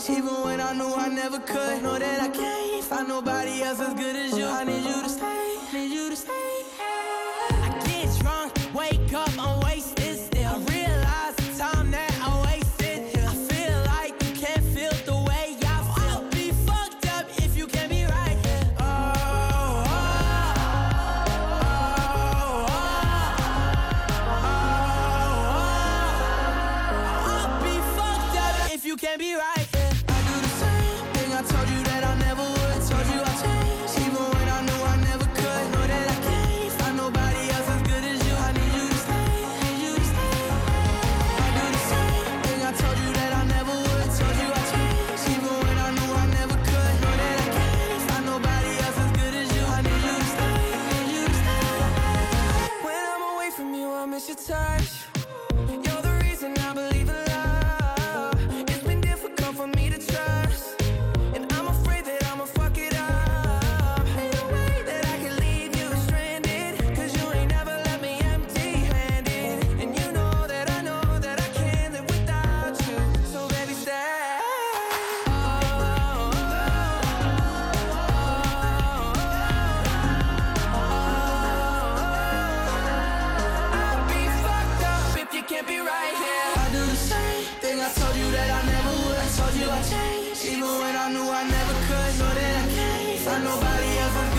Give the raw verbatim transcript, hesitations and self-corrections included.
change, even when I knew I never could. Know that I can't find nobody else as good as you. I need you to stay, need you to stay. I get drunk, wake up, I'm wasted still. I realize the time that I wasted. I feel like you can't feel the way I feel. I'll be fucked up if you can't be right. Oh, oh, oh, oh, oh, oh. I'll be fucked up if you can't be right. I do the same thing I told you that I never would. Told you I changed, even when I knew I never could. Know that I can't find nobody else as good as you. I need you to stay, need you to stay. I do the same thing I told you that I never would. Told you I changed, even when I knew I never could. Know that I can't find nobody else as good as you. I need you to stay, need you to stay. When I'm away from you, I miss your touch. You're the reason I believe in love. It's been difficult for me to trust, and I'm afraid that I'ma fuck it up. Ain't no way that I can leave you stranded, cause you ain't never left me empty-handed. And you know that I know that I can't live without you. So baby, stay. Oh, oh, I'll be fucked up if you can't be right here. I do the same thing I told you that I never would. I told you I changed, even when I knew I never could. Know that I can't find nobody else.